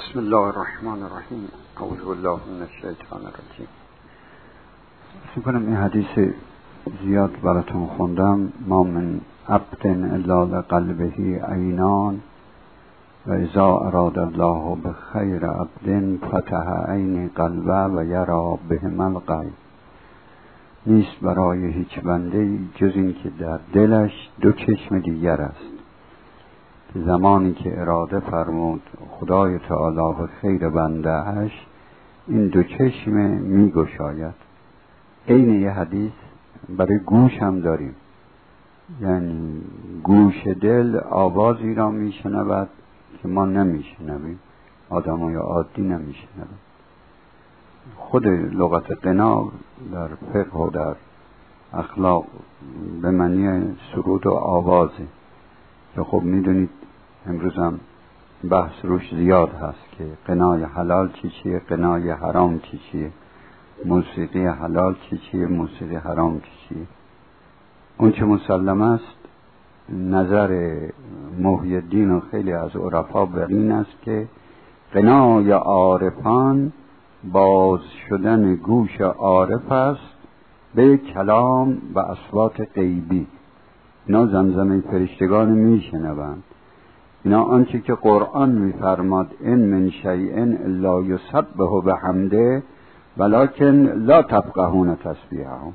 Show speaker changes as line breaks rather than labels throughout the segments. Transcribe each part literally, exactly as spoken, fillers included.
بسم الله الرحمن الرحیم. اعوذ بالله من الشیطان الرجیم. فکر کنم این حدیث زیاد براتون خوندم. ما من عبد الا لقلبه عینان و اذا اراد الله بخیر عبد فتح عین قلبه و یرا بهما الغیب. نیست برای هیچ بنده جز این که در دلش دو چشم دیگر است. زمانی که اراده فرمود خدای تعالی به خیر بنده اش این دو چشم می گشاید. عین یه حدیث برای گوش هم داریم، یعنی گوش دل آوازی را می شنود که ما نمی شنویم، آدمای عادی نمی شنویم. خود لغت غنا در فقه و در اخلاق به معنی سرود و آوازه که خب میدونید امروز هم بحث روش زیاد هست که غنای حلال چی چیه، غنای حرام چی چیه، موسیقی حلال چی چیه، موسیقی حرام چی چیه. اون چه مسلم است نظر محی الدین و خیلی از عرفا بر این است که غنای عارفان باز شدن گوش عارف است به کلام و اصوات غیبی. اینا زمزمه فرشتگان میشنوند. اینا آنچه که قرآن میفرماد ان من شیء الا یسبح بحمده ولکن لا تفقهون تسبیحهم.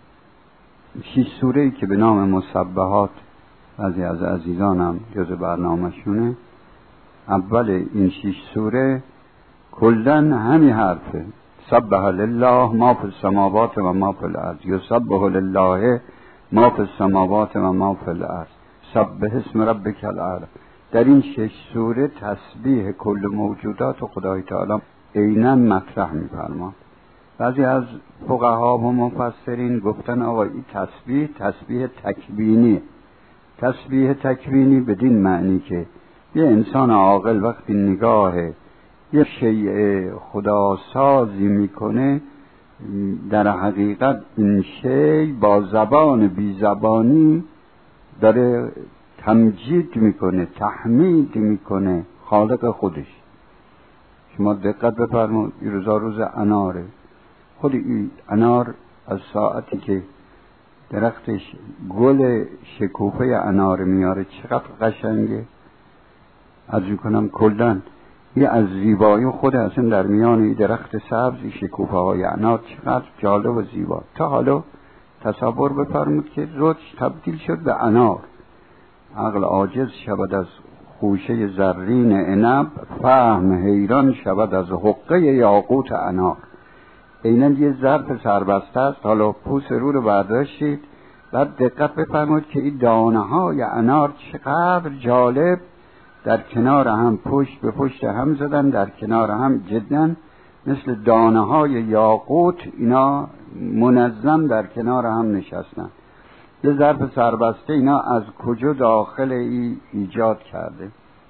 شش سوره‌ای که به نام مسبحات بعضی از عزیزانم جز برنامه‌شونه، اول این شش سوره کلاً همین حرفه: سبح لله ما فی السماوات و ما فی الارض، یسبح لله ما فی السماوات و ما فی الارض، سبح اسم ربک الاعلی. در این شش سوره تسبیح کل موجودات و خدای تعالی عیناً مطرح می‌فرماد. بعضی از فقها و مفسرین گفتن آقا این تسبیح تسبیح تکوینی. تسبیح تکوینی بدین معنی که یه انسان عاقل وقتی نگاه یه شیء خداسازی میکنه، در حقیقت این شیء با زبان بی زبانی داره تمجید میکنه، تحمید میکنه خالق خودش. شما دقت بفرمایید این روزا روز اناره. خود این انار از ساعتی که درختش گل شکوفه انار میاره چقدر قشنگه. از میکنم کلن یه از زیبایی خود اصلا در میان این درخت سبز شکوفه های انار چقدر جالب و زیبا. تا حالا تصور بفرمایید که رتش تبدیل شد به انار. عقل عاجز شود از خوشه زرین عنب، فهم حیران شود از حقه یاقوت انار. عیناً یه ظرف سربسته است، حالا پوست رو رو برداشتید، بعد دقت بفرمایید که این دانه های انار چقدر جالب در کنار هم پشت به پشت هم زدن، در کنار هم جدن مثل دانه های یاقوت اینا منظم در کنار هم نشستن. یه ظرف سربسته اینا از کجا داخل ای ایجاد کرده؟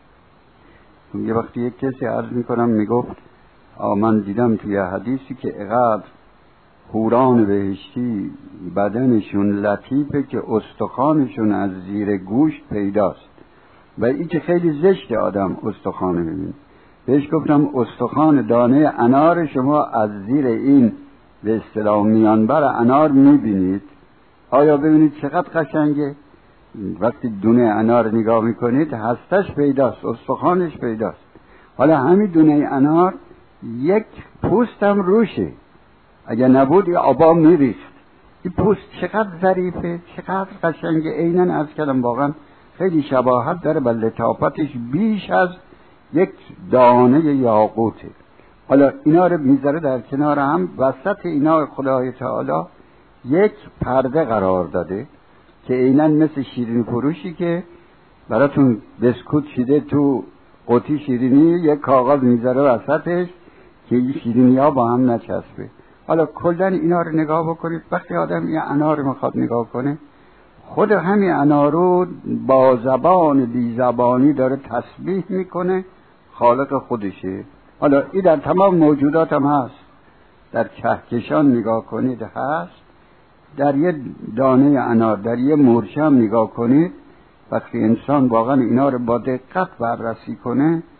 یه وقتی یک کسی عرض میکنم میگفت من دیدم توی حدیثی که اقدر حوران بهشتی بدنشون لطیفه که استخوانشون از زیر گوشت پیداست و این که خیلی زشت آدم استخوان ببین. بهش گفتم استخوان دانه انار شما از زیر این به اصطلاح میانبر انار میبینید؟ آیا ببینید چقدر قشنگه؟ وقتی دونه انار نگاه میکنید هستش پیداست، استخوانش پیداست. حالا همین دونه انار یک پوست هم روشه، اگر نبود یه آبا میریخت. این پوست چقدر ظریفه، چقدر قشنگه. عیناً از کلم واقعا خیلی شباهت داره و لطافتش بیش از یک دانه یاقوته. حالا اینا رو میذاره در کنار هم، وسط اینا خدای تعالی یک پرده قرار داده که عیناً مثل شیرینی فروشی که براتون بسکوت شیده تو قوطی شیرینی، یک کاغذ میذاره وسطش که این شیرینی ها با هم نچسبه. حالا کلن اینا رو نگاه بکنید. وقتی آدم یه انار میخواد نگاه کنه، خود همین انار رو با زبان بی زبانی داره تسبیح میکنه، خالق خودشه. حالا این در تمام موجودات هم هست. در کهکشان نگاه کنید هست، در یه دانه انار، در یه مورچه هم نگاه کنید. وقتی انسان واقعا اینا رو با دقت بررسی کنه،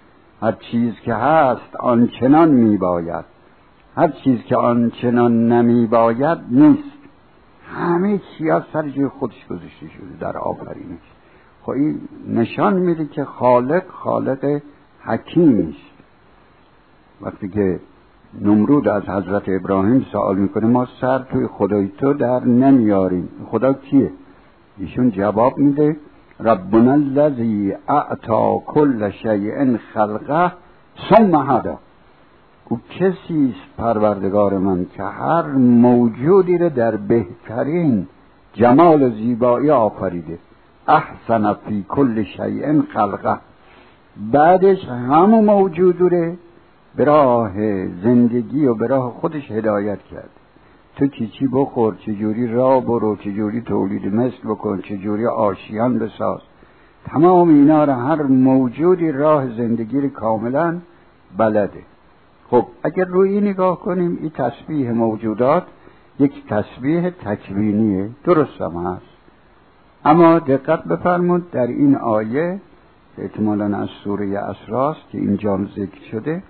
هر چیز که هست آنچنان می باید، هر چیز که آنچنان نمی باید نیست. همه چی از سر جای خودش گذاشته شده در آفرینش. خب این نشان میده که خالق خالق حکیمی است. وقتی که نمرود از حضرت ابراهیم سوال میکنه ما سر توی خدای تو در نمیاریم، خدا کیه؟ ایشون جواب میده ربنا الذی اعطا کل شیء خلقه ثم هدی. او کسی است پروردگار من که هر موجودی رو در بهترین جمال و زیبایی آفریده. احسن فی کل شیء خلقه. بعدش همون موجود رو به راه زندگی و به راه خودش هدایت کرد. تو چی چی بخور، چجوری راه برو، چجوری تولید مثل بکن، چجوری آشیان بساز. تمام اینا رو هر موجودی راه زندگی رو کاملا بلده. خب اگر روی نگاه کنیم این تسبیح موجودات یک تسبیح تکوینیه، درست هم هست. اما دقت بفرمود در این آیه احتمالاً از سوره اسراء که اینجا ذکر شده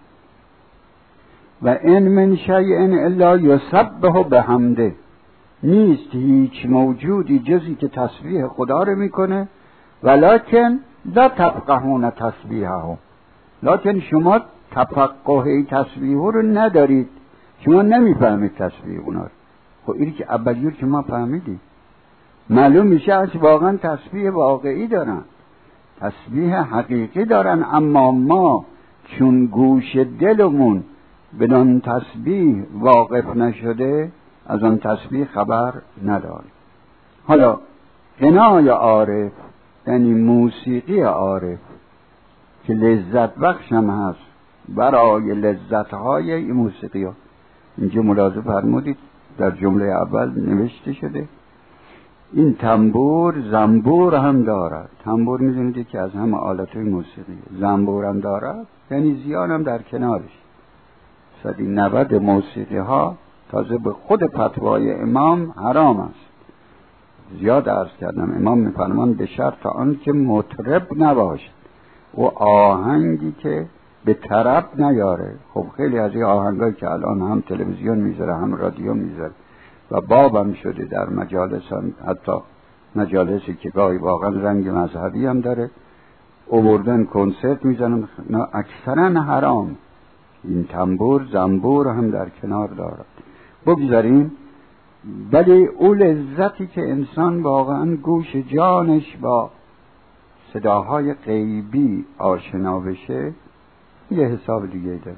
و ان من شیء الا یسبح بحمده، نیست هیچ موجودی جزی که تسبیح خدا رو میکنه ولکن لا تفقهون تسبیحه، لکن شما تفقه تسبیح رو ندارید، شما نمیفهمید تسبیح اونا رو. خب اینی که اولیور که ما فهمیدیم معلوم میشه از واقعا تسبیح واقعی دارن، تسبیح حقیقی دارن، اما ما چون گوش دلمون بدون تسبیح واقف نشده از آن تسبیح خبر نداریم. حالا غنای عارف یعنی موسیقی عارف که لذت بخش هم هست برای لذتهای این موسیقی ها. اینجا ملاحظه فرمودید در جمله اول نوشته شده این تنبور زنبور هم دارد. تنبور میدونید که از همه آلتهای موسیقی، زنبور هم دارد یعنی زیان هم در کنارش. صدی نود موسیقی ها تازه به خود فتوای امام حرام است. زیاد عرض کردم امام میفرمان به شرط آن که مطرب نباشد و آهنگی که به طرب نیاره. خب خیلی از این آهنگایی که الان هم تلویزیون میذاره هم رادیو میذاره و بابم شده در مجالسان، حتی مجالسی که گاهی واقعا رنگ مذهبی هم داره، آوردن کنسرت میزنن، اکثرا حرام. این تنبور زنبور هم در کنار دارد. بگذاریم. ولی اون لذتی که انسان واقعا گوش جانش با صداهای غیبی آشنا بشه یه حساب دیگه داره.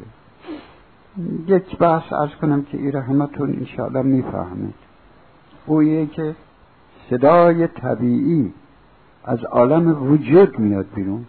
یک بحث عرض کنم که این همتون انشاءالله میفهمید. اویه که صدای طبیعی از عالم وجود میاد بیرون.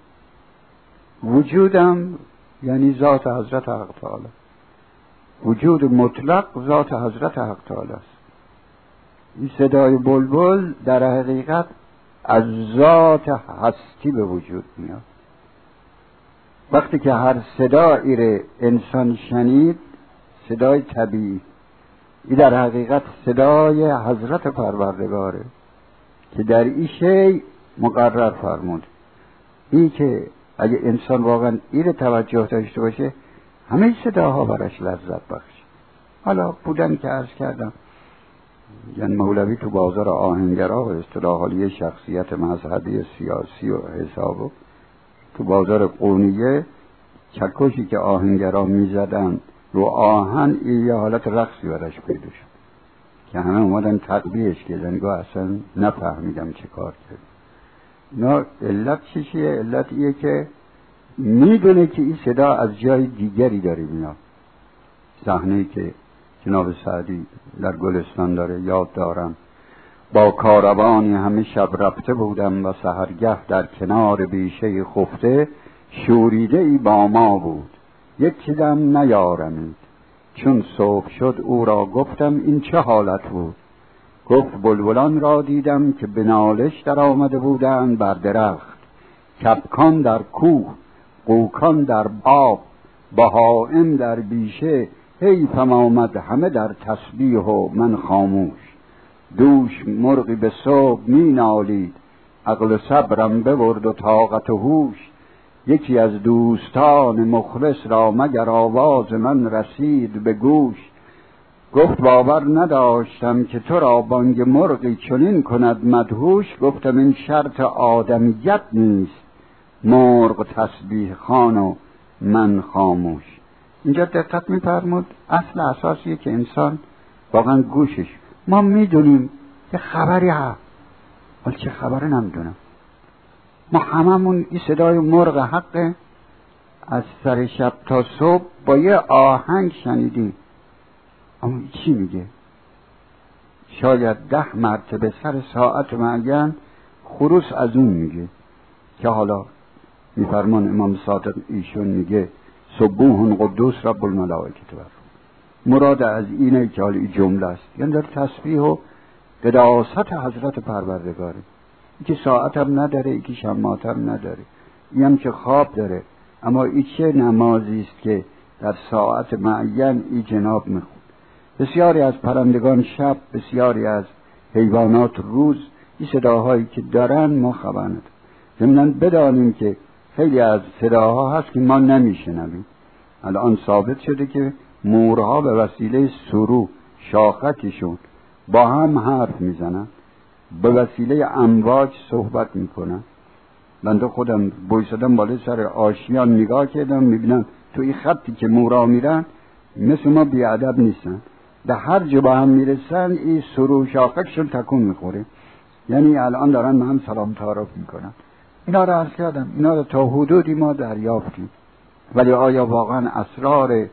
وجودم یعنی ذات حضرت حق تعالی، وجود مطلق ذات حضرت حق تعالی است. این صدای بلبل در حقیقت از ذات هستی به وجود میاد. وقتی که هر صدایی رو انسان شنید، صدای طبیعی، این در حقیقت صدای حضرت پروردگاره که در این شی مقرر فرمود. این که اگه انسان واقعا این توجه داشته باشه همه صداها برش لذت بخش. حالا بودن که عرض کردم یعنی مولوی تو بازار آهنگرا و اصطلاح حالی شخصیت مذهبی سیاسی و حسابو تو بازار قونیه چکشی که آهنگرا میزدن رو آهن یه حالت رقصی برش پیدا شد که همه اومدن تقبیهش کردن. نگاه اصلا نفهمیدم چه کار کرد. نه علت چیه؟ علت ایه که میدونه که این صدا از جای دیگری داره میاد. صحنه‌ای که جناب سعدی در گلستان داره یاد دارم. با کاروانی همه شب رفته بودم و سحرگه در کنار بیشه خفته، شوریده ای با ما بود یک چیزم نیارمید. چون صبح شد او را گفتم این چه حالت بود؟ گفت بلبلان را دیدم که به نالش در آمده بودند بر درخت، کبکان در کوه، قوکان در آب، بهائم در بیشه، حیفم آمد همه در تسبیح و من خاموش. دوش مرغی به صبح می نالید، عقل و صبرم ببرد و طاقت و هوش. یکی از دوستان مخلص را مگر آواز من رسید به گوش، گفت باور نداشتم که تو را بانگ مرغی چنین کند مدهوش. گفتم این شرط آدمیت نیست، مرغ تسبیح خوان و من خاموش. اینجا دقت می‌فرمود اصل اساسیه که انسان واقعا گوشش، ما میدونیم که خبری هست ولی چه خبری نمیدونم. ما هممون این صدای مرغ حق از سر شب تا صبح با یه آهنگ شنیدیم، اما چی میگه؟ شاید ده مرتبه سر ساعت معین خروس از اون میگه که حالا میفرمان امام صادق ایشون میگه سبوح قدوس رب الملائکه و روح. مراد از اینه که حالا این جمله است، یعنی در تسبیح و قداست حضرت پروردگاره. این که ساعت هم نداره، این که شماعت هم نداره، این هم که خواب داره، اما این چه نمازی است که در ساعت معین این جناب میخواد. بسیاری از پرندگان شب، بسیاری از حیوانات روز این صداهایی که دارن ما خبر نداریم. ضمناً بدانیم که خیلی از صداها هست که ما نمیشنویم. الان ثابت شده که مورها به وسیله سرو شاخکشون با هم حرف میزنن، به وسیله امواج صحبت میکنن. بنده خودم بایستدم بالا سر آشیان نگاه کردم، میبینم تو این خطی که مورا میرن مثل ما بیادب نیستن، به هر جا با هم میرسن این سرو شاخکشون تکون میخوره، یعنی الان دارن هم سلام تعارف میکنن. اینا رو عرض کردم، اینا رو تا حدودی ما دریافتیم، ولی آیا واقعا اسرار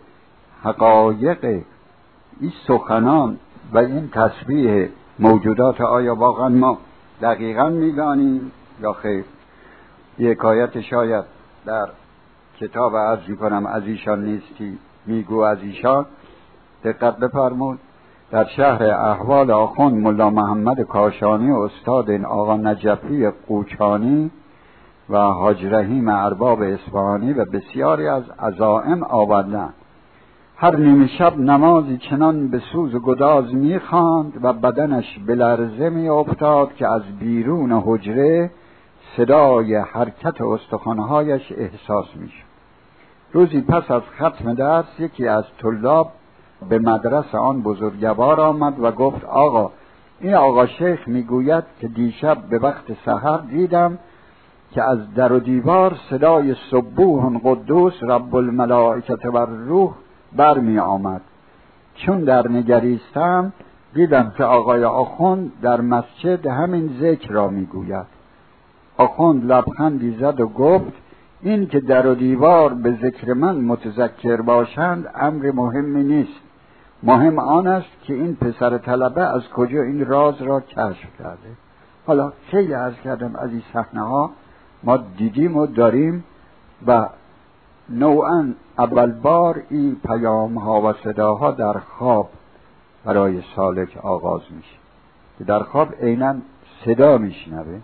حقایق این سخنان و این تسبیح موجودات آیا واقعا ما دقیقا میدانیم یا خیر؟ یک حکایت شاید در کتاب عرض میکنم از ایشان نیستی میگو از ایشان، دقت بفرمود. در شهر احوال آخوند ملا محمد کاشانی و استاد این آقا نجفی قوچانی و حاج رحیم ارباب اصفهانی و بسیاری از عزائم آوردند. هر نیمه شب نمازی چنان به سوز و گداز میخواند و بدنش به لرزه می افتاد که از بیرون حجره صدای حرکت استخوان‌هایش احساس میشد. روزی پس از ختم درس یکی از طلاب به مدرسه آن بزرگوار آمد و گفت آقا این آقا شیخ میگوید که دیشب به وقت سحر دیدم که از در و دیوار صدای سبوح قدوس رب الملائکه و روح برمی آمد. چون در نگریستم دیدم که آقای آخوند در مسجد همین ذکر را میگوید. آخوند لبخندی زد و گفت این که در و دیوار به ذکر من متذکر باشند امر مهمی نیست، مهم آن است که این پسر طلبه از کجا این راز را کشف کرده. حالا خیلی عرض کردم از این صحنه ها ما دیدیم و داریم و نوعا اول بار این پیام ها و صداها در خواب برای سالک آغاز میشه که در خواب عیناً صدا میشنوه،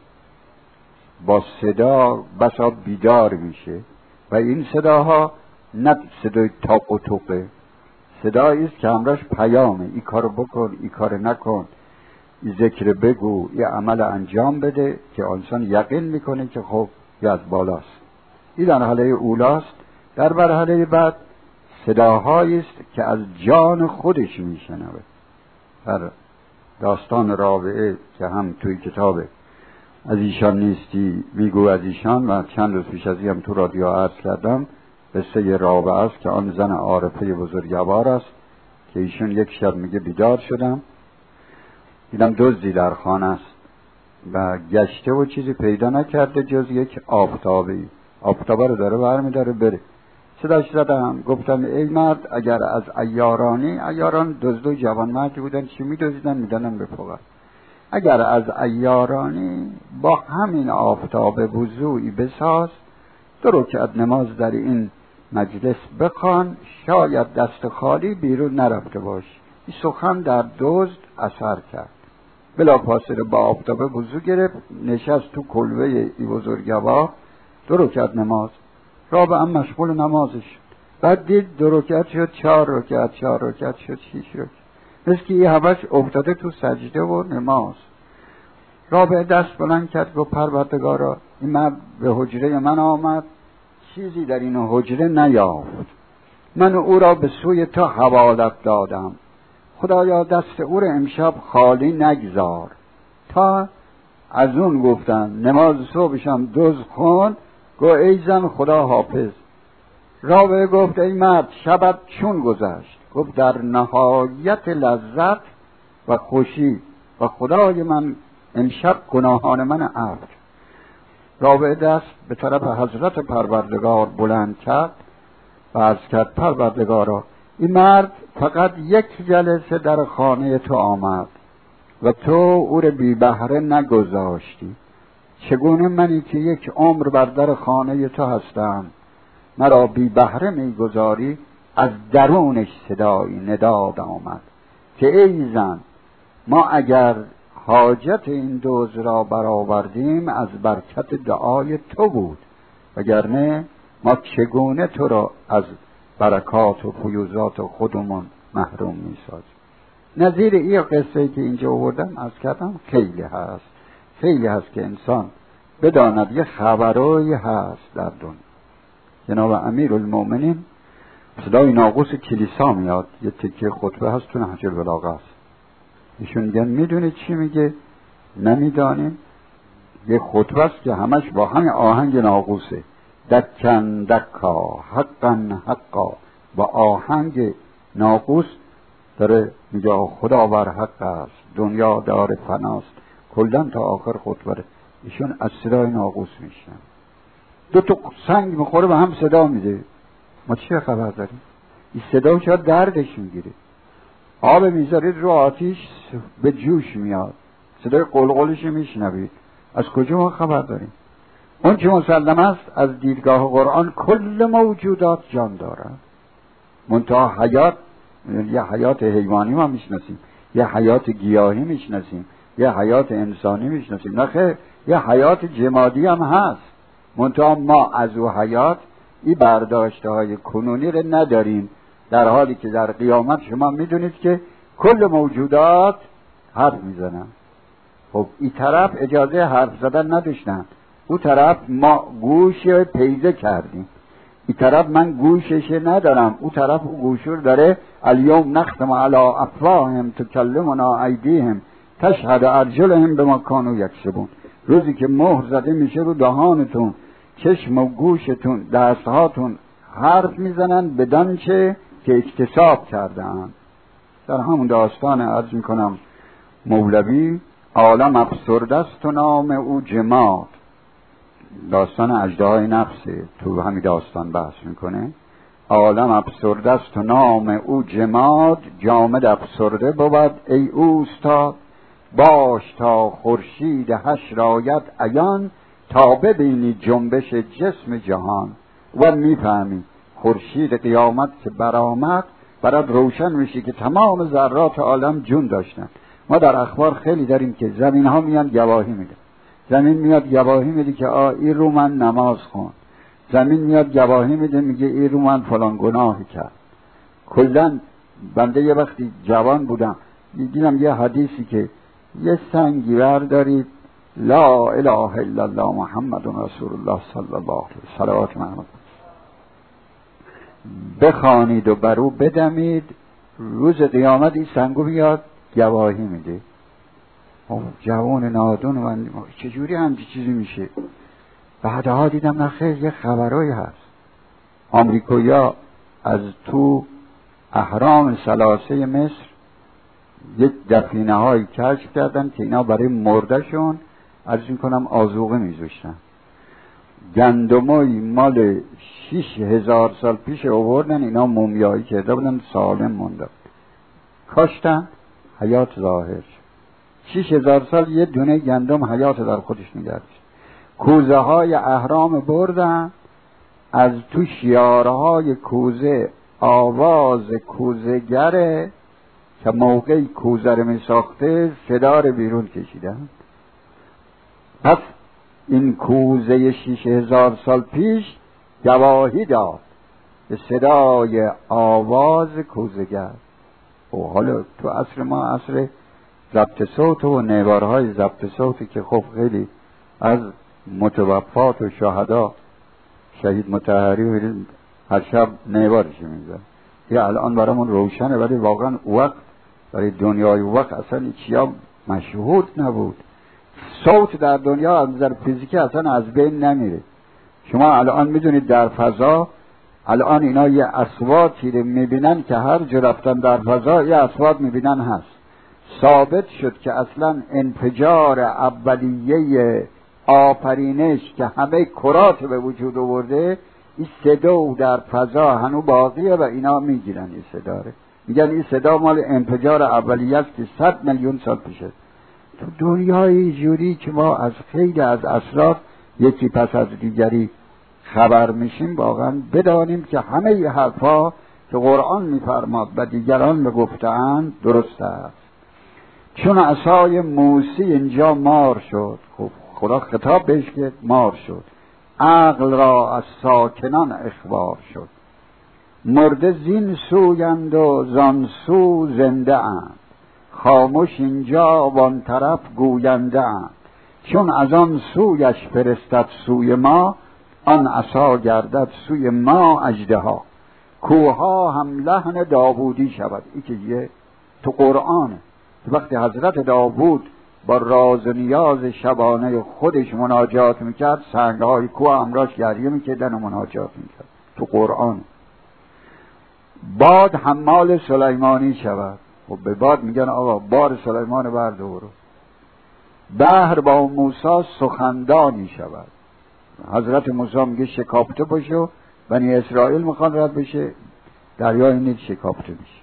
با صدا بسا بیدار میشه و این صداها نه صدای تاق و توقه، صدایی است که همراهش پیامه، این کارو بکن، این کار نکن، این ذکر بگو، این عمل انجام بده که انسان یقین میکنه که خب یه از بالاست. این در حاله اولاست. در مرحله بعد صداهایی است که از جان خودش میشنوه. در داستان رابعه که هم توی کتابه از ایشان نیستی میگو از ایشان و چند روز پیش از این هم تو رادیو عرض کردم، قصه رابعه است که آن زن عارفه بزرگوار است که ایشون یک شب میگه بیدار شدم دیدم دزدی در خانه است و گشته و چیزی پیدا نکرده جز یک آفتابی، آفتابه رو داره برمی داره بره. صداش زدم گفتم ای مرد اگر از عیارانی، عیاران دزدو جوان مردی بودن چی میدوزیدن میدنن به فقر، اگر از عیارانی با همین آفتابه وضوعی بساز، دو رکعت نماز در این مجلس بخوان، شاید دست خالی بیرون نرفته باش. این سخن در دزد اثر کرد. بلافاصله با آفتابه وضو گرفت، نشست تو کلبه ای بزرگوار، دو رکعت نماز. رابعه هم مشغول نمازش، بعد دید دو رکعت شد چهار رکعت، چهار رکعت شد شیش رکعت، مثل که این همش افتاده تو سجده و نماز. رابعه دست بلند کرد گفت پروردگارا این مرد به حجره من آمد، چیزی در این حجره نیافت. من او را به سوی تو حوالت دادم. خدایا دست او را امشب خالی نگذار. تا از اون گفتن نماز صبحشم دوز خوند، گو ای زن خدا حافظ. رابعه گفت ای مرد شبت چون گذشت؟ گفت در نهایت لذت و خوشی و خدای من امشب گناهان من عفو. رابعه دست به طرف حضرت پروردگار بلند کرد و عرض کرد پروردگارا این مرد فقط یک جلسه در خانه تو آمد و تو او را بی بهره نگذاشتی. چگونه منی که یک عمر بر در خانه تو هستم مرا بی بهره میگذاری؟ از درونش صدایی نداد آمد که ای زن، ما اگر حاجت این دوز را برآوردیم از برکت دعای تو بود، وگرنه ما چگونه تو را از برکات و فیوزات خودمون محروم می‌سازیم. نظیر این قصه که اینجا آوردم از کردم خیلی هست، خیلی هست که انسان بداند یه خبرایی هست در دنیا. جناب امیرالمومنین صدای ناقوس کلیسا میاد، یه تکه خطبه هست تو نهج البلاغه است. ایشون میگن میدونید چی میگه؟ نمیدانیم. یه خطبه است که همش با همین آهنگ ناقوسه، دکن دکا حقا حقا، با آهنگ ناقوس داره میگه خدا بر حق است، دنیا دار فناست، کلن تا آخر خطبه. ایشون از صدای ناقوس میشن، دو تا سنگ میخوره به هم صدا میده. ما چه خبر داریم؟ این صدا چرا دردش میگیره؟ آب میذارید رو آتیش به جوش میاد، صدای قلقلش میشنوید، از کجا ما خبر داریم؟ اون چه مسلم است از دیدگاه قرآن کل موجودات جان دارد، منتها حیات، یه حیات حیوانی ما میشناسیم، یه حیات گیاهی میشناسیم، یه حیات انسانی میشناسیم، نه خیر، یه حیات جمادی هم هست، منتها ما از او حیات این برداشته های کنونی رو نداریم، در حالی که در قیامت شما میدونید که کل موجودات حرف میزنن. خب این طرف اجازه حرف زدن نداشتن، او طرف ما گوش پیزه کردیم، این طرف من گوشش ندارم، او طرف او گوشور داره. الیوم نختم علی افواههم تکلمنا ایدیهم تشهد ارجلهم بما کانوا یکسبون. روزی که مهر زده میشه رو دهانتون، چشم و گوشتون، دستهاتون حرف میزنن بدان چه که اکتساب کردن. در همون داستان عرض میکنم مولوی عالم افسرده است و نام او جماد، داستان اژدهای نفسه، تو همین داستان بحث میکنه. عالم افسرده است و نام او جماد، جامد افسرده بود ای اوستاد. باش تا خورشید حشر آید عیان، تا ببینی جنبش جسم جهان. و میفهمی خورشید قیامت که برآمد برات روشن میشه که تمام ذرات عالم جون داشتن. ما در اخبار خیلی داریم که زمین ها میان گواهی میده، زمین میاد گواهی میده که آ این رو من نماز خوند، زمین میاد گواهی میده میگه این رو من فلان گناهی کرد. کلا بنده یه وقتی جوان بودم دیدم یه حدیثی که یه سنگی بردارید لا اله الا الله محمد رسول الله صلی الله علیه صلوات محمد بخوانید و برو بدمید، روز قیامت این سنگو بیاد گواهی میده. جوان نادون من چجوری همچی چیزی میشه؟ بعدها دیدم نخیر یه خبرایی هست. آمریکایی‌ها از تو اهرام ثلاثه مصر یک دفینه هایی کشف کردن که اینا برای مردشون عرض میکنم آذوقه میذاشتن. گندمایی مال شیش هزار سال پیش آوردن، اینا مومیایی کرده بودن، سالم مونده، کاشتن حیات ظاهر. شیش هزار سال یه دونه گندم حیات در خودش نگرد. کوزه های اهرام بردن، از تو شیارهای کوزه آواز کوزه‌گره که موقعی کوزه رو می ساخته صدا رو بیرون کشیدن. پس این کوزه شیش هزار سال پیش گواهی داد به صدای آواز کوزه‌گر. و حالا تو عصر ما عصر ضبط صوت و نوارهای ضبط صوتی که خب خیلی از متوفات و شهدا شهید مطهری هر شب نیوارش میزن. یا الان برامون روشنه، ولی واقعا وقت برای دنیای وقت اصلا چیا مشهود نبود. صوت در دنیا از نظر فیزیکی اصلا از بین نمیره. شما الان میدونید در فضا الان اینا یه اصواتی رو میبینن که هر جا رفتن در فضا یه اصوات میبینن هست. ثابت شد که اصلا انفجار اولیه آفرینش که همه کرات به وجود آورده، این صدا در فضا هنو باقیه و اینا میگیرن این صدا رو، میگن این صدا مال انفجار اولیه است که صد میلیون سال پیشه. تو دنیای جوری که ما از خیلی از اسرار یکی پس از دیگری خبر میشیم، واقعا بدانیم که همه ی حرفا که قرآن میفرماد و دیگران بگفتند درست است. چون عصای موسی اینجا مار شد، خب خدا خطاب بهش که مار شد، عقل را از ساکنان اخبار شد، مرده زین سویند و زان سو زنده اند، خاموش اینجا وان طرف گوینده اند، چون از آن سویش فرستد سوی ما، آن عصا گردد سوی ما اژدها، کوها هم لحن داوودی شود. این که یه تو قرآنه. وقتی حضرت داوود با راز و نیاز شبانه خودش مناجات میکرد، سنگهای کوه امراش گریه میکردن و مناجات میکرد. تو قرآن. باد حمال سلیمانی شود، خب به باد میگن آقا بار سلیمان بردارو. بحر با موسی سخندانی شود، حضرت موسی میگه شکافته باشه، بنی اسرائیل میخوان رد بشه، دریای نیل شکافته میشه.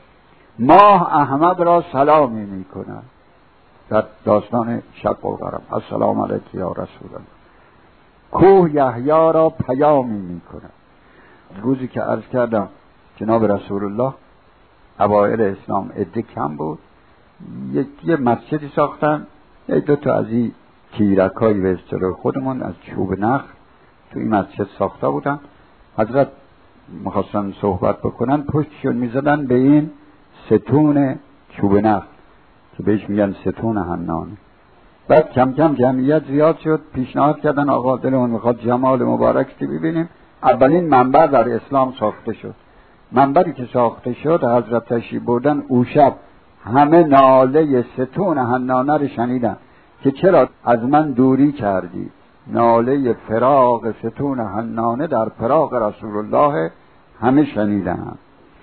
ماه احمد را سلامی میکنه در داستان شق القمر، السلام علیک یا رسول الله. کوه یحیی را پیامی میکنه. روزی که عرض کردم جناب رسول الله اوائل اسلام عده کم بود، یک یه مسجدی ساختن، یک دو تا از این تیرکایی به اصطلاح خودمون از چوب نخل تو این مسجد ساخته بودن. حضرت میخواستن صحبت بکنن، پشتشون میزدن به این ستون چوب نخل که بهش میگن ستون حنانه. بعد کم کم جمعیت زیاد شد، پیشنهاد کردن آقا دلمون میخواد جمال مبارکتی ببینیم. اولین منبر در اسلام ساخته شد. منبری که ساخته شد حضرت تشریف بردن، او شب همه ناله ستون حنانه رو شنیدن که چرا از من دوری کردی. ناله فراق ستون حنانه در فراق رسول الله همه شنیدن.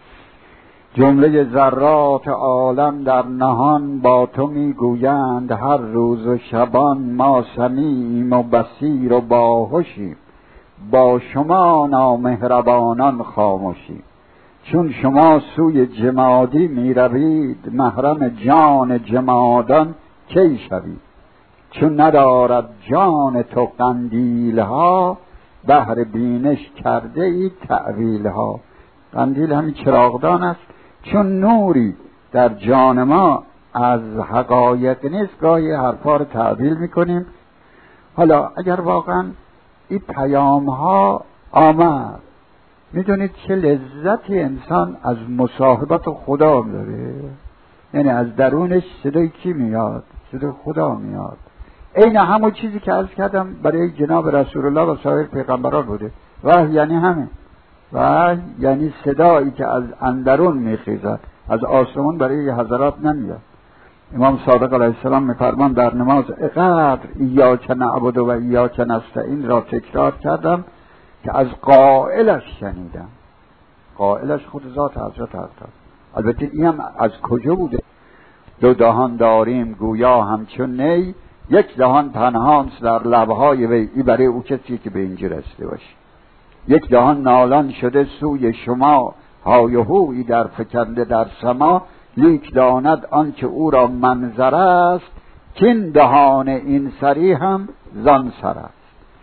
جمله ذرات عالم در نهان با تو میگویند، هر روز و شبان ما سمیعیم و بصیر و باهوشیم، با شما نامهربانان خاموشیم. چون شما سوی جمادی می روید، محرم جان جمادان کی شوید. چون ندارد جان تو قندیل ها، بهر بینش کرده ای تأویل ها. قندیل همین چراغدان است. چون نوری در جان ما از حقایق نیست، گاهی حرفا رو تعبیل میکنیم. حالا اگر واقعا این پیام ها آمد، میدونید چه لذتی انسان از مصاحبت خدا داره. یعنی از درونش صدای کی میاد؟ صدای خدا میاد. این همون چیزی که عرض کردم برای جناب رسول الله و سایر پیغمبران بوده. وحی یعنی همین. وحی یعنی صدایی که از اندرون میخیزد، از آسمان برای حضرات نمیاد. امام صادق علیه السلام میفرمان در نماز اقدر ایاک نعبد و ایاک نستعین را تکرار کردم که از قائلش شنیدم. قائلش خود ذات حضرت هست. البته این هم از کجا بوده؟ دو دهان داریم گویا همچون نی، یک دهان پنهانست در لبهای وی. این برای او کسی که به اینجا رسیده باشه. یک دهان نالان شده سوی شما، های و هویی در فکنده در سما، لیک داند آن که او را منظر است، کین دهان این سری هم زان سر است.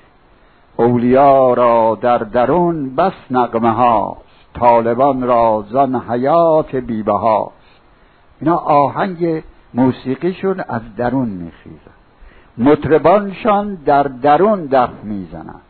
اولیا را در درون بس نغمه هاست، طالبان را زان حیات بیبه هاست. اینا آهنگ موسیقیشون از درون میخیزن، مطربانشان در درون دف میزنن،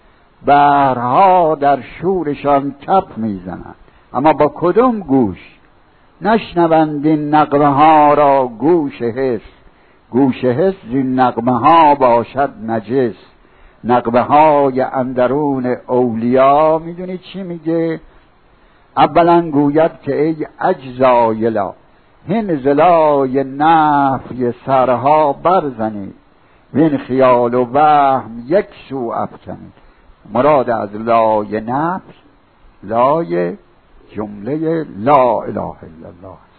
بحرها در شورشان کف میزنن، اما با کدوم گوش؟ نشنوند این نغمه ها را گوش حس، گوش حس زین نغمه ها باشد نجس. نغمه های اندرون اولیا. میدونی چی میگه؟ اولا گوید که ای اجزای لا، هین زلای نفی سرها برزنید، وین خیال و وهم یک سو افکنید. مراد از لای نفی لای جمله لا اله الا الله است.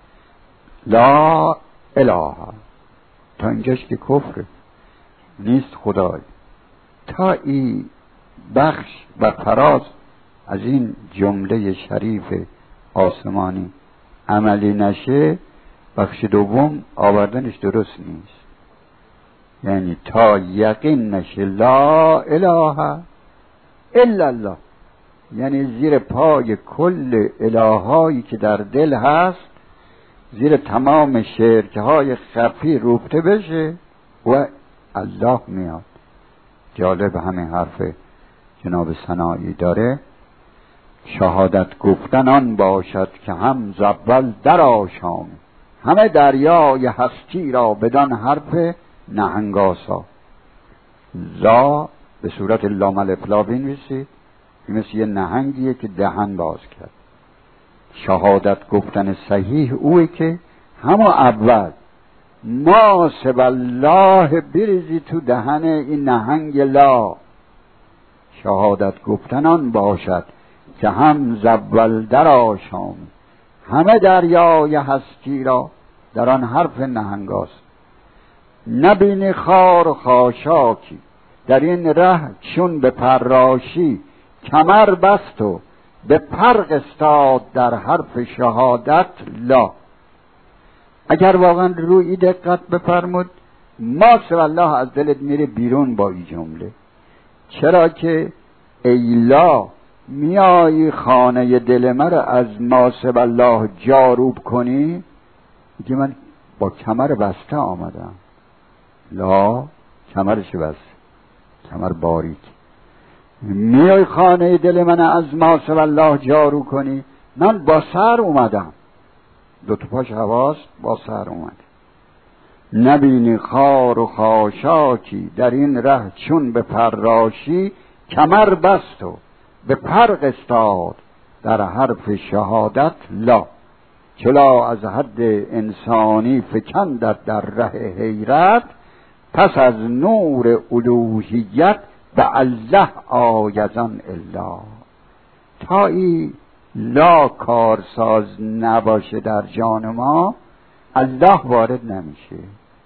لا اله تا اینجاش که کفره، نیست خدای. تا این بخش و فراز از این جمله شریف آسمانی عملی نشه، بخش دوم آوردنش درست نیست. یعنی تا یقین نشه لا اله الا الله، یعنی زیر پای کل الهایی که در دل هست، زیر تمام شرکهای خفی روبته بشه و الله میاد. جالب همین حرف جناب سنایی داره، شهادت گفتن آن باشد که هم زول در آشام، همه دریای هستی را بدان حرف نهنگاسا. لا به صورت لام الف لا بنویسید، این مثل یه نهنگیه که دهن باز کرد. شهادت گفتن صحیح اوه که همه اول ما سب الله بریزی تو دهن این نهنگ لا. شهادت گفتن آن باشد که هم زول در آشام، همه دریای هستی را در آن حرف نهنگاست. نبینی خار و خاشاکی در این ره چون به پراشی، کمر بست و به پرق استاد در حرف شهادت لا. اگر واقعا روی دقت بفرمود، ما سب الله از دلت میره بیرون با این جمله. چرا که ای لا میایی خانه دل مرا از ما سب الله جاروب کنی؟ میگه من با کمر بسته آمدم. لا کمرش بسته، کمر باریک. میای خانه دل من از ما سب الله جارو کنی؟ من با سر اومدم، دو تا پاش هواست، با سر اومد. نبینی خار و خاشاکی در این ره چون به فراشی، کمر بست و به پرق استاد در حرف شهادت لا. چلا از حد انسانی فکندت در ره حیرت، پس از نور الوهیت به الله آیزان الا. تا ای لا کارساز نباشه در جان ما، الله وارد نمیشه.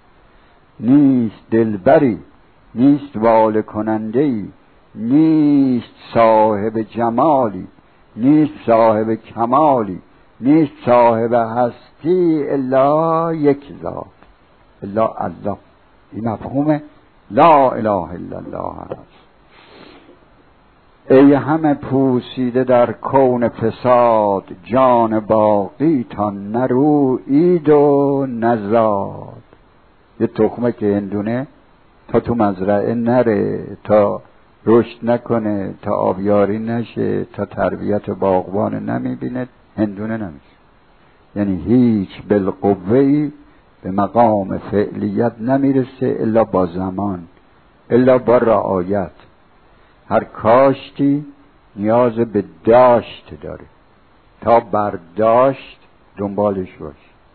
نیست دلبری، نیست واله کننده‌ای، نیست صاحب جمالی، نیست صاحب کمالی، نیست صاحب هستی الا یک ذات، الا الله. این مفهوم لا اله الا الله است. ای همه پوسیده در کون فساد، جان باقی تا نرویید و نزاد. یه تخمه که هندونه تا تو مزرعه نره، تا رشد نکنه، تا آبیاری نشه، تا تربیت باغبان نمیبینه، هندونه نمیشه. یعنی هیچ بالقوه‌ای به مقام فعلیت نمیرسه الا با زمان، الا با رعایت. هر کاشتی نیاز به داشت داره تا برداشت دنبالش باش.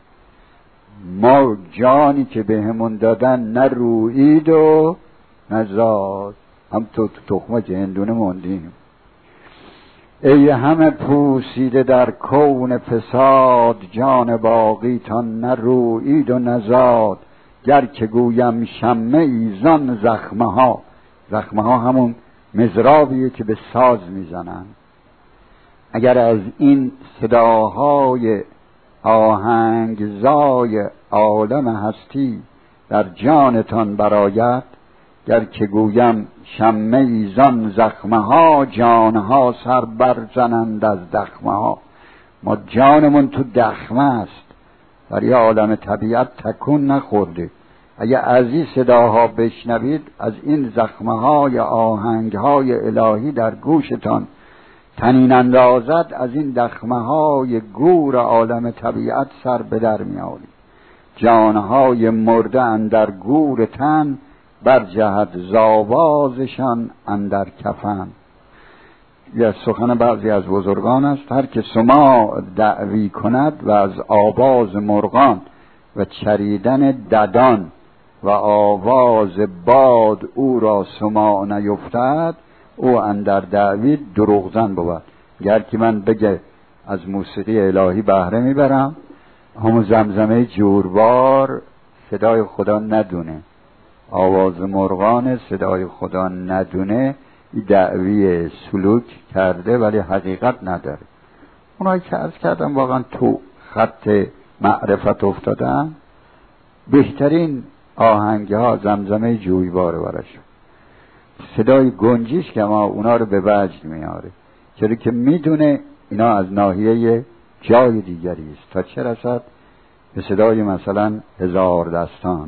ما جانی که به همون دادن نه رویید و نه زاد، هم تو تخمه هندونه موندیم. ای همه پوسیده در کون فساد، جان باقی تا نه رویید و نه زاد. گر که گویم شمه ایزان زخمه ها، زخمه ها همون مزرابیه که به ساز میزنن. اگر از این صداهای آهنگزای عالم هستی در جانتان برآید، گر که گویم شمه ایزان زخمه ها، جانها سر برزنند از دخمه ها. ما جانمون تو دخمه است، برای عالم طبیعت تکون نخورده. اگه از این صداها بشنوید، از این زخمه های آهنگ های الهی در گوشتان تنین اندازد، از این دخمه های گور عالم طبیعت سر به در می آورید. جانهای مرده اندر گور تن بر جهت زاوازشان اندر کفن. یا سخن بعضی از بزرگان است: هر که سماع دعوی کند و از آواز مرغان و چریدن ددان و آواز باد او را سماع نیفتد، او اندر دعوی دروغزن بود. گر که من بگه از موسیقی الهی بهره میبرم، همون زمزمه جوربار صدای خدا ندونه، آواز مرغان صدای خدا ندونه، دعوی سلوک کرده ولی حقیقت نداره. اونایی که عرض کردم واقعا تو خط معرفت افتادن، بهترین آهنگ ها زمزمه جویباره برشون، صدای گنجیش که ما اونا رو به وجد میاره، چرا که میدونه اینا از ناحیه جای دیگری است، تا چه رسد به صدای مثلا هزار دستان.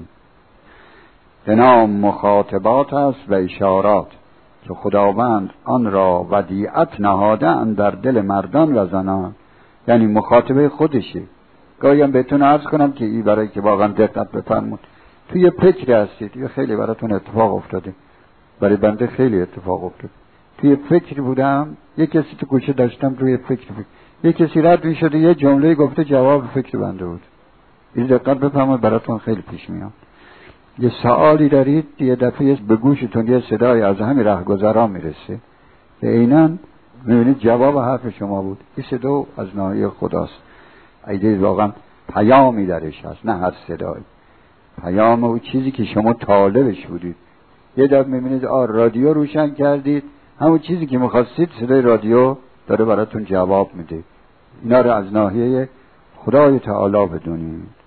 به نام مخاطبات است و اشارات که خداوند آن را ودیعت نهاده اندر دل مردان و زنان. یعنی مخاطبه خودشه. گاهی هم بهتون عرض کنم که این برای که واقعا دقت بفرمود، توی یه فکری هستید، یه خیلی براتون اتفاق افتاده، برای بنده خیلی اتفاق افتاده. توی فکری بودم، یه کسی تو کوچه داشتم، توی فکر فکر یه کسی رد می شده یه جمله گفته جواب فکر بنده بود. این دقت بفرمایید براتون خیلی پیش میاد. یه سوالی دارید، یه دفعه به گوشتون یه صدای از همین رهگذرا میرسه که عیناً میبینید جواب حرف شما بود. این صدا از ناحیه خداست. ایده واقعا پیامی درش هست، نه هر صدایی. پیام او چیزی که شما طالبش بودید. یه دفعه میبینید آ رادیو روشن کردید، همون چیزی که میخواستید صدای رادیو داره براتون جواب میده. اینا رو از ناحیه خدای تعالی بدونید.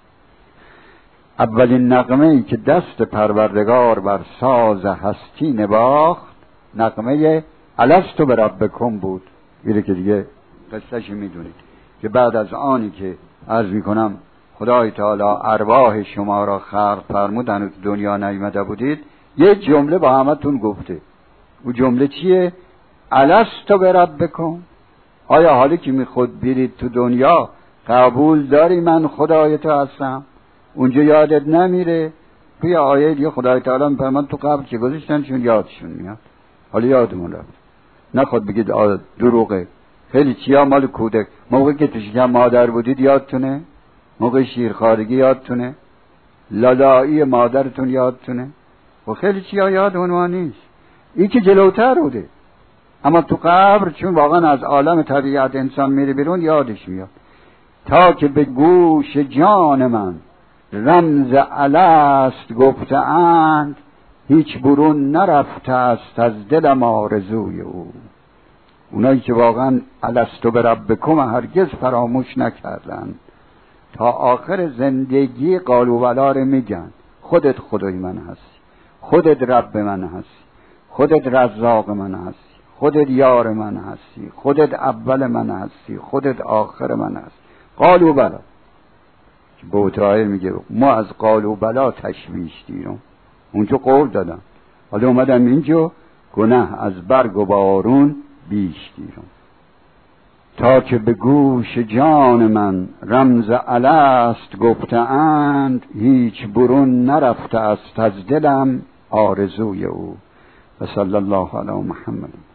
اولین نغمه ای که دست پروردگار بر ساز هستی نواخت، نغمه الستو بربکم بود. میره که دیگه قصه‌شو میدونید که بعد از آنی که عرض میکنم خدای تعالی ارواح شما را خلق فرمود، هنوز دنیا نیامده بودید، یه جمله با همتون گفته. اون جمله چیه؟ الستو بربکم. آیا حالی که میخود بیرید تو دنیا قبول داری من خدای تو هستم؟ اونجا یادت نمیره؟ توی آیه دیگه خدای تعالی میفرماد تو قبر که گذاشتن چون یادشون میاد. حالا یادمون رفت. نخواد بگید آ دروغه. خیلی چیا مال کودک، موقعی که تو شکم مادر بودید یادتونه؟ موقع شیرخوارگی یادتونه؟ لالایی مادرتون یادتونه؟ و خیلی چیا یادمون ما نیست. این که جلوتر بوده، اما تو قبر چون واقعا از عالم طبیعت انسان میره بیرون یادش میاد. تا که به گوش جان من رمز الست گفته اند، هیچ برون نرفته است از دلم آرزوی او. اونایی که واقعا الستو بربکم هرگز فراموش نکردن، تا آخر زندگی قالوا بلی رو میگن. خودت خدای من هستی، خودت رب من هستی، خودت رزاق من هستی، خودت یار من هستی، خودت اول من هستی، خودت آخر من هستی. قالوا بلی. بوترائیل میگه ما از قالوا بلی تشویش دیرم، اونجا قول دادم، حالا اومدم اینجا گناه از برگ و بارون بیش دیرم. تا که به گوش جان من رمز الست گفته اند، هیچ برون نرفته است از دلم آرزوی او. و صلی الله علی محمد.